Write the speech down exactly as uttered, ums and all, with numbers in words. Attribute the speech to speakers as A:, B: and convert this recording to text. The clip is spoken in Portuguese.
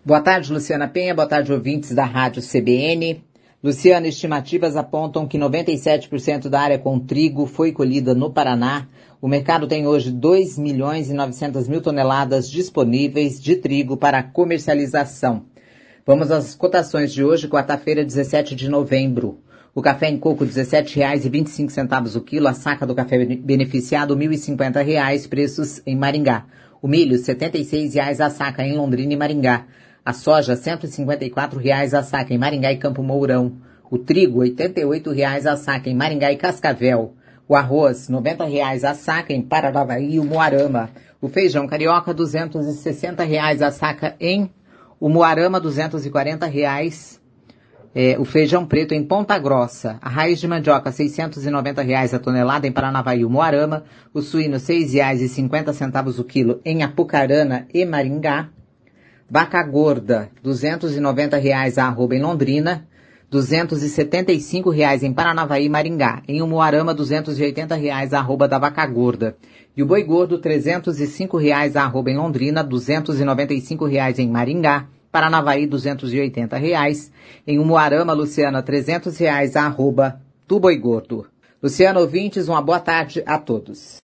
A: Boa tarde, Luciana Penha. Boa tarde, ouvintes da Rádio C B N. Luciana, estimativas apontam que noventa e sete por cento da área com trigo foi colhida no Paraná. O mercado tem hoje dois milhões e novecentas mil toneladas disponíveis de trigo para comercialização. Vamos às cotações de hoje, quarta-feira, dezessete de novembro. O café em coco, dezessete reais e vinte e cinco centavos o quilo. A saca do café beneficiado, mil e cinquenta reais, preços em Maringá. O milho, setenta e seis reais a saca em Londrina e Maringá. A soja, cento e cinquenta e quatro reais a saca em Maringá e Campo Mourão. O trigo, oitenta e oito reais a saca em Maringá e Cascavel. O arroz, noventa reais a saca em Paranavaí e Umuarama. O feijão carioca, duzentos e sessenta reais a saca em Umuarama, duzentos e quarenta reais. É, o feijão preto em Ponta Grossa. A raiz de mandioca, seiscentos e noventa reais a tonelada em Paranavaí e Umuarama. O suíno, seis reais e cinquenta centavos o quilo em Apucarana e Maringá. Vaca gorda, duzentos e noventa reais a arroba em Londrina, duzentos e setenta e cinco reais em Paranavaí e Maringá. Em Umuarama, duzentos e oitenta reais a arroba da vaca gorda. E o boi gordo, trezentos e cinco reais a arroba em Londrina, duzentos e noventa e cinco reais em Maringá. Paranavaí, duzentos e oitenta reais. Em Umuarama, Luciana, trezentos reais a arroba do boi gordo. Luciana, ouvintes, uma boa tarde a todos.